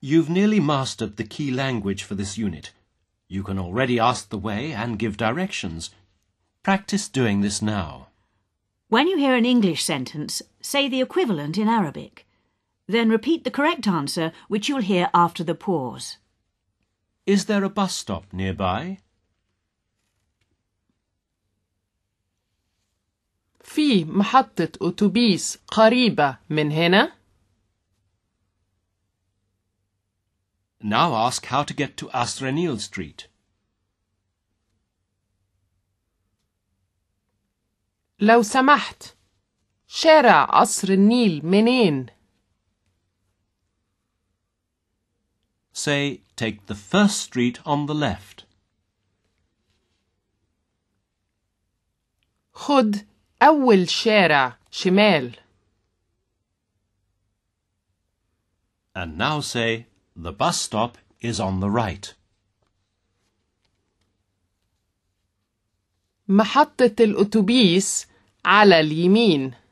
You've nearly mastered the key language for this unit. You can already ask the way and give directions. Practice doing this now. When you hear an English sentence, say the equivalent in Arabic. Then repeat the correct answer, which you'll hear after the pause. Is there a bus stop nearby? في محطة أتوبيس قريبة من هنا؟ Now ask how to get to Asrenil Street. لو سمحت، شارع قصر النيل منين؟ Say, take the first street on the left. خد أول شارع شمال. And now say, the bus stop is on the right. محطة الأتوبيس على اليمين.